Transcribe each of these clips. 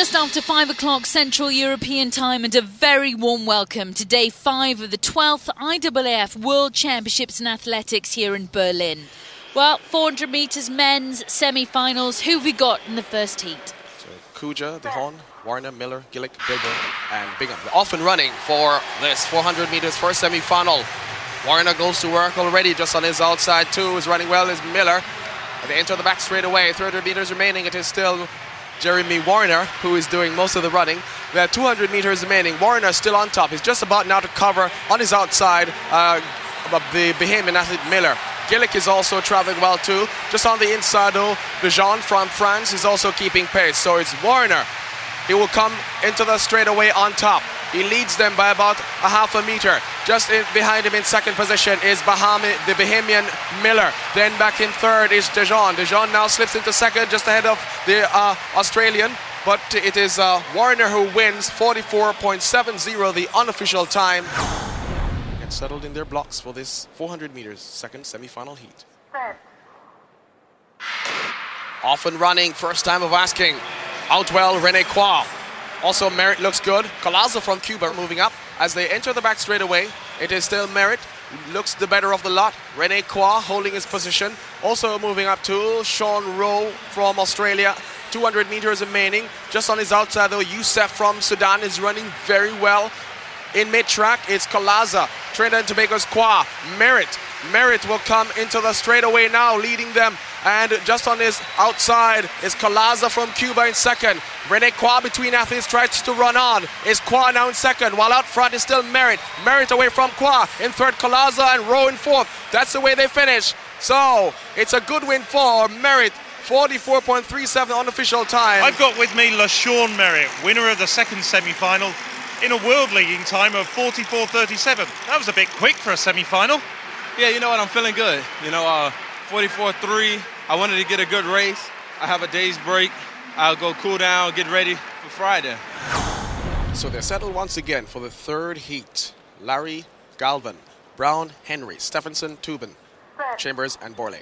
Just after 5 o'clock Central European time, and a very warm welcome to day 5 of the 12th IAAF World Championships in Athletics here in Berlin. Well, 400 metres men's semi-finals. Who've we got in the first heat? So Kuja, De Haan, Warner, Miller, Gillick, Bilbo and Bingham. They're off and running for this 400 metres first semi-final. Warner goes to work already just on his outside too. Is running well is Miller. They enter the back straight away. 300 metres remaining. It is still Jeremy Warner who is doing most of the running. We have 200 metres remaining. Warner still on top. He's just about now to cover on his outside the Bahamian athlete Miller. Gillick is also traveling well too. Just on the inside though, Dejean from France is also keeping pace. So it's Warner. He will come into the straightaway on top. He leads them by about a half a meter. Just behind him in second position is the Bahamian Miller. Then back in third is Dejean. Dejean now slips into second just ahead of the Australian. But it is Warner who wins 44.70, the unofficial time. Get settled in their blocks for this 400 meters second semi-final heat. Off and running, first time of asking. Out well, René Kwa. Also, Merritt looks good. Collazo from Cuba moving up. As they enter the back straight away, it is still Merritt. Looks the better of the lot. René Kwa holding his position. Also moving up to Sean Rowe from Australia. 200 meters remaining. Just on his outside though, Youssef from Sudan is running very well. In mid-track, it's Collazo. Trinidad and Tobago's Kwa. Merritt will come into the straightaway now, leading them. And just on his outside is Collazo from Cuba in second. René Kwa between athletes tries to run on. Is Kwa now in second, while out front is still Merritt. Merritt away from Kwa. In third, Collazo, and Rowe in fourth. That's the way they finish. So it's a good win for Merritt. 44.37 unofficial time. I've got with me LaShawn Merritt, winner of the second semi-final, in a world leading time of 44.37. That was a bit quick for a semi-final. Yeah, you know what, I'm feeling good. 44.3, I wanted to get a good race. I have a day's break. I'll go cool down, get ready for Friday. So they're settled once again for the third heat. Larry, Galvin, Brown, Henry, Stephenson, Tubin, Chambers and Borley.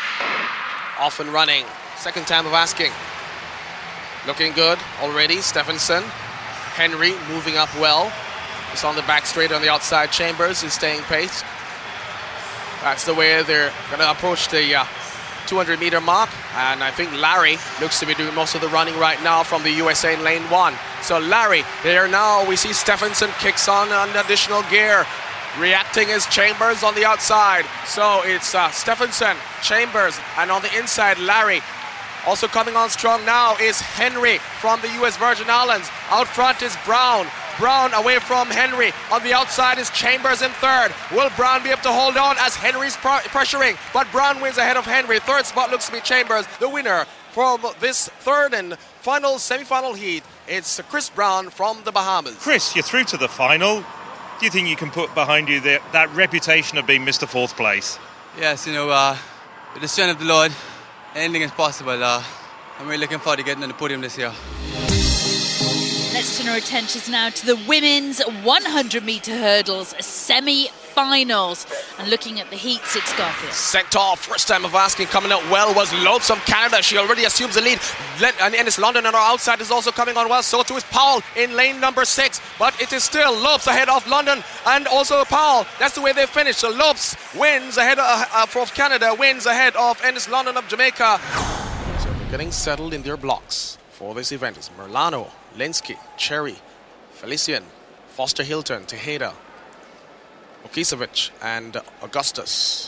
Off and running, second time of asking. Looking good already, Stephenson. Henry moving up well. It's on the back straight on the outside. Chambers is staying pace. That's the way they're going to approach the 200-meter mark. And I think Larry looks to be doing most of the running right now from the USA in lane 1. So Larry, there now we see Stephenson kicks on an additional gear. Reacting is Chambers on the outside. So it's Stephenson, Chambers, and on the inside, Larry. Also coming on strong now is Henry from the US Virgin Islands. Out front is Brown. Brown away from Henry. On the outside is Chambers in third. Will Brown be able to hold on as Henry's pressuring? But Brown wins ahead of Henry. Third spot looks to be Chambers. The winner from this third and final semi-final heat, it's Chris Brown from the Bahamas. Chris, you're through to the final. Do you think you can put behind you that reputation of being Mr. Fourth Place? Yes, with the strength of the Lord, anything is possible. I'm really looking forward to getting on the podium this year. Let's turn our attentions now to the women's 100-metre hurdles semi-finals. And looking at the heats, it's Garfield. Sent off, first time of asking, coming out well was Lopes from Canada. She already assumes the lead. And Ennis London on her outside is also coming on well. So too is Powell in lane number 6. But it is still Lopes ahead of London and also Powell. That's the way they finish. So Lopes wins ahead of Canada, wins ahead of Ennis London of Jamaica. So they're getting settled in their blocks for this event. It's Merlano, Linsky, Cherry, Felician, Foster Hilton, Tejeda, Okisevic, and Augustus.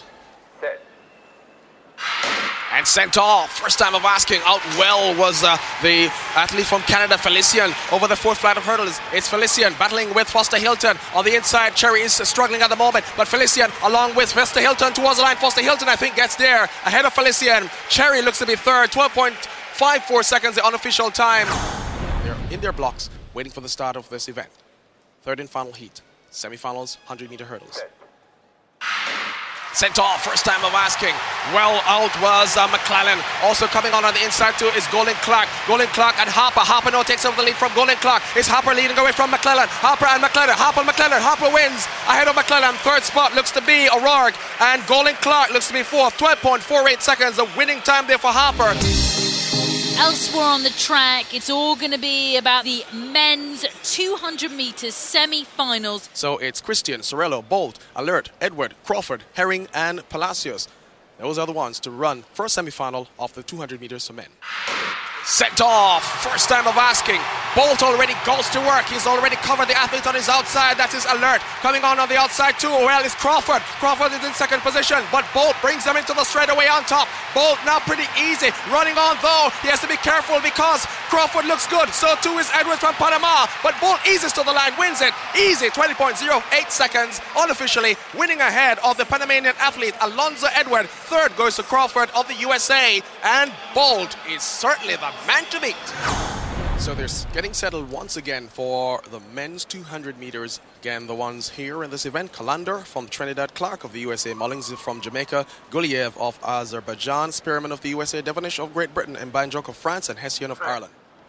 And sent off. First time of asking. Out well was the athlete from Canada, Felician. Over the fourth flight of hurdles, it's Felician battling with Foster Hilton. On the inside, Cherry is struggling at the moment. But Felician, along with Foster Hilton towards the line. Foster Hilton, I think, gets there ahead of Felician. Cherry looks to be third. 12.54 seconds, the unofficial time. They're in their blocks, waiting for the start of this event. Third and final heat. Semi-finals, 100-meter hurdles. Sent off, first time of asking. Well out was McClellan. Also coming on the inside too is Golden Clark. Golden Clark and Harper. Harper now takes over the lead from Golden Clark. It's Harper leading away from McClellan. Harper and McClellan. McClellan. Harper wins ahead of McClellan. Third spot looks to be O'Rourke. And Golden Clark looks to be fourth. 12.48 seconds. The winning time there for Harper. Elsewhere on the track, it's all going to be about the men's 200 metres semi-finals. So it's Christian, Sorello, Bolt, Alert, Edward, Crawford, Herring and Palacios. Those are the ones to run first semi-final of the 200 metres for men. Sent off, first time of asking. Bolt already goes to work. He's already covered the athlete on his outside. That is Alert. Coming on the outside too. Well, it's Crawford. Crawford is in second position, but Bolt brings them into the straightaway on top. Bolt now pretty easy. Running on though. He has to be careful because Crawford looks good. So too is Edward from Panama. But Bolt eases to the line, wins it. Easy, 20.08 seconds. Unofficially winning ahead of the Panamanian athlete Alonzo Edward. Third goes to Crawford of the USA. And Bolt is certainly the man to beat. So they're getting settled once again for the men's 200 meters. Again, the ones here in this event: Kalander from Trinidad, Clark of the USA, Mullings from Jamaica, Guliev of Azerbaijan, Spearman of the USA, Devonish of Great Britain, and Banjok of France, and Hessian of Ireland.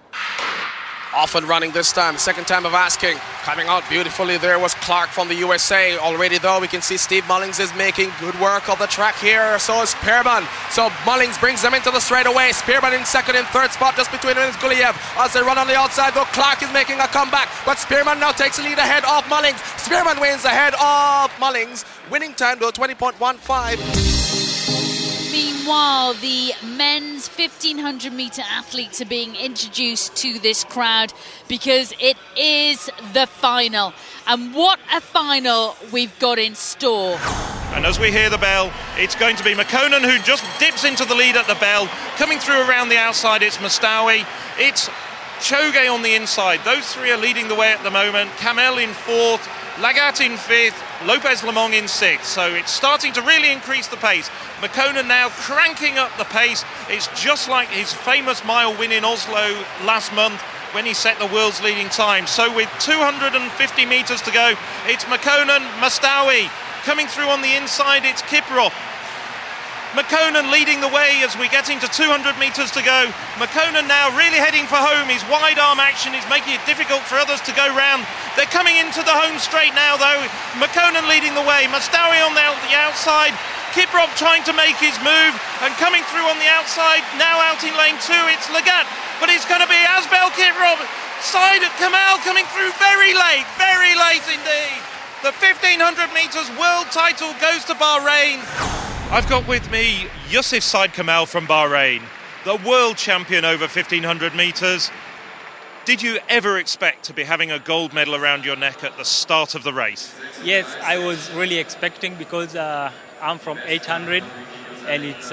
Off and running this time, second time of asking. Coming out beautifully there was Clark from the USA. Already though, we can see Steve Mullings is making good work of the track here. So is Spearman. So Mullings brings them into the straightaway. Spearman in second and third spot, just between him and Guliev. As they run on the outside though, Clark is making a comeback. But Spearman now takes the lead ahead of Mullings. Spearman wins ahead of Mullings. Winning time though, 20.15. Meanwhile, the men's 1500 metre athletes are being introduced to this crowd because it is the final. And what a final we've got in store. And as we hear the bell, it's going to be McConan who just dips into the lead at the bell. Coming through around the outside, it's Mustawi. It's Choge on the inside. Those three are leading the way at the moment. Kamel in fourth, Lagat in fifth, Lopez Lamong in sixth. So it's starting to really increase the pace. McConan now cranking up the pace. It's just like his famous mile win in Oslo last month when he set the world's leading time. So with 250 metres to go, it's McConan, Mustawi. Coming through on the inside, it's Kiprop. McConan leading the way as we get into 200 metres to go. McConan now really heading for home. His wide arm action is making it difficult for others to go round. They're coming into the home straight now though. McConan leading the way. Mustawi on the outside. Kiprop trying to make his move and coming through on the outside. Now out in lane two, it's Lagat. But it's going to be Asbel Kiprop. Side of Kamel coming through very late indeed. The 1500 metres world title goes to Bahrain. I've got with me Yusuf Said Kamel from Bahrain, the world champion over 1500 metres. Did you ever expect to be having a gold medal around your neck at the start of the race? Yes, I was really expecting because I'm from 800 and it's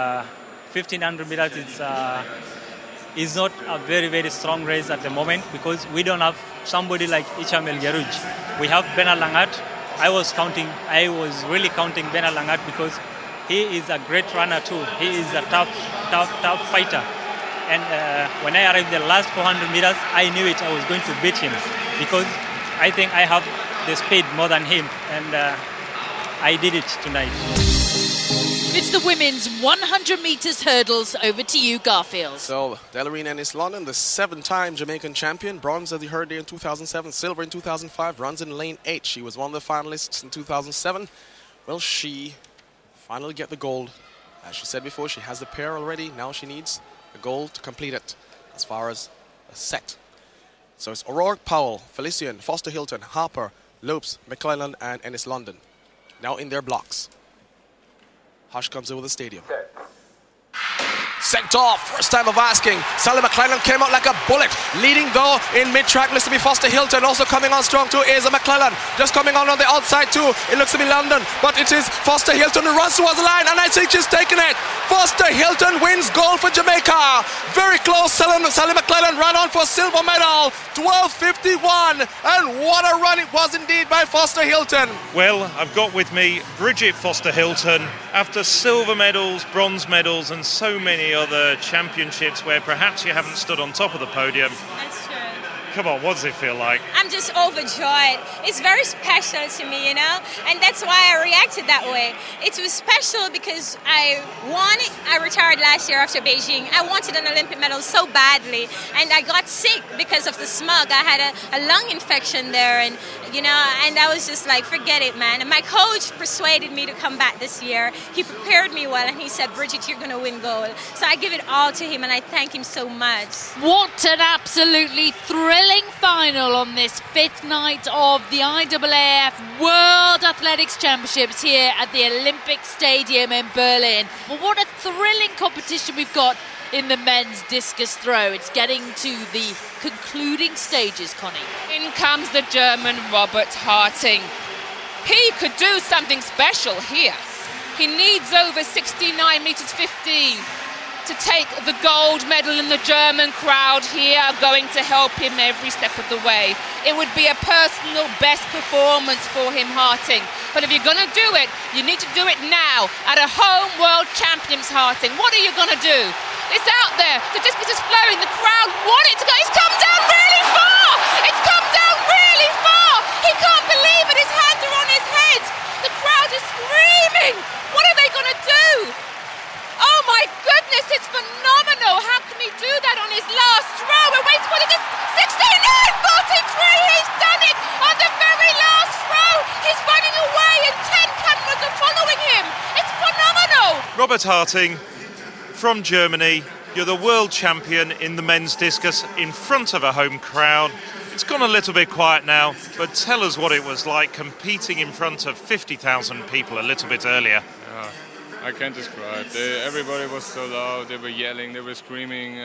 1500 meters. It's not a very, very strong race at the moment because we don't have somebody like Hicham El Guerrouj. We have Bernard Lagat. I was really counting Bernard Lagat because he is a great runner too. He is a tough fighter. And when I arrived the last 400 meters, I knew it. I was going to beat him because I think I have the speed more than him. And I did it tonight. It's the women's 100 metres hurdles. Over to you, Garfield. So, Delarine Ennis London, the 7-time Jamaican champion. Bronze, as you heard there, in 2007. Silver in 2005. Bronze in lane 8. She was one of the finalists in 2007. Well, she finally get the gold. As she said before, she has the pair already. Now she needs a gold to complete it as far as a set. So it's O'Rourke Powell, Felician, Foster Hilton, Harper, Lopes, McClellan, and Ennis London. Now in their blocks. Hush comes over the stadium. Sent off, first time of asking. Sally McClellan came out like a bullet. Leading though in mid-track looks to be Foster Hilton. Also coming on strong too is McClellan. Just coming on the outside too. It looks to be London, but it is Foster Hilton who runs towards the line, and I think she's taking it. Foster Hilton wins gold for Jamaica. Very close. Sally McClellan ran on for silver medal. 12:51, and what a run it was indeed by Foster Hilton. Well, I've got with me Bridget Foster Hilton. After silver medals, bronze medals, and so many other championships where perhaps you haven't stood on top of the podium. That's true. Come on, what does it feel like? I'm just overjoyed. It's very special to me, you know, and that's why I reacted that way. It was special because I retired last year after Beijing. I wanted an Olympic medal so badly, and I got sick because of the smog. I had a lung infection there, and you know, and I was just like, forget it, man. And my coach persuaded me to come back this year. He prepared me well, and he said, Bridget, you're going to win gold. So I give it all to him, and I thank him so much. What an absolutely thrilling final on this 5th night of the IAAF World Athletics Championships here at the Olympic Stadium in Berlin. Well, what a thrilling competition we've got in the men's discus throw. It's getting to the concluding stages, Connie. In comes the German Robert Harting. He could do something special here. He needs over 69 metres 15 to take the gold medal, and the German crowd here are going to help him every step of the way. It would be a personal best performance for him, Harting. But if you're going to do it, you need to do it now at a home World Champions, Harting. What are you going to do? It's out there. The discus is flowing. The crowd want it to go. It's come down really far. It's come down really far. He can't believe it. His hands are on his head. The crowd is screaming. What are they going to do? Oh my goodness, it's phenomenal. How can he do that on his last throw? We're waiting for it. 69.43. He's done it on the very last throw. He's running away and 10 cameras are following him. It's phenomenal. Robert Harting from Germany. You're the world champion in the men's discus in front of a home crowd. It's gone a little bit quiet now, but tell us what it was like competing in front of 50,000 people a little bit earlier. I can't describe. Everybody was so loud, they were yelling, they were screaming.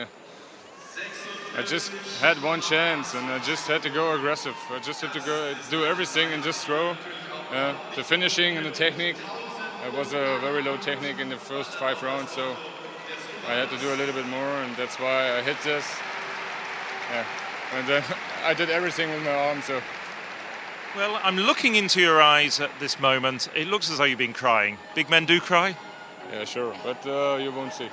I just had one chance and I just had to go aggressive. I just had to go do everything and just throw. The finishing and the technique, it was a very low technique in the first 5 rounds, so I had to do a little bit more, and that's why I hit this. Yeah. And then I did everything with my arm, so. Well, I'm looking into your eyes at this moment. It looks as though you've been crying. Big men do cry? Yeah, sure, but you won't see.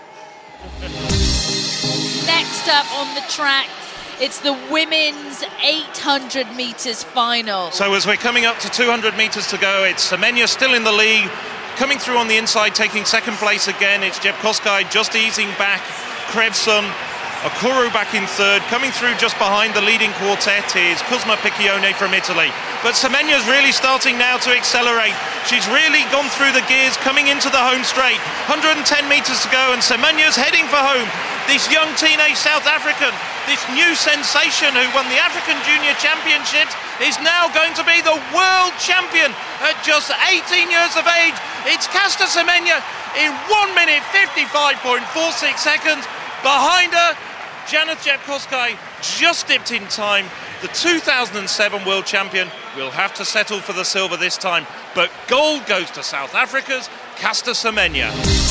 Next up on the track, it's the women's 800 metres final. So as we're coming up to 200 metres to go, it's Semenya still in the lead. Coming through on the inside, taking second place again. It's Jepkoskai just easing back. Krevson, Okuru back in third. Coming through just behind the leading quartet is Cosma Piccione from Italy. But Semenya's really starting now to accelerate. She's really gone through the gears coming into the home straight. 110 metres to go and Semenya's heading for home. This young teenage South African, this new sensation who won the African Junior Championships, is now going to be the world champion at just 18 years of age. It's Caster Semenya in 1 minute 55.46 seconds. Behind her, Janet Jepkoskai just dipped in time. The 2007 world champion will have to settle for the silver this time, but gold goes to South Africa's Caster Semenya.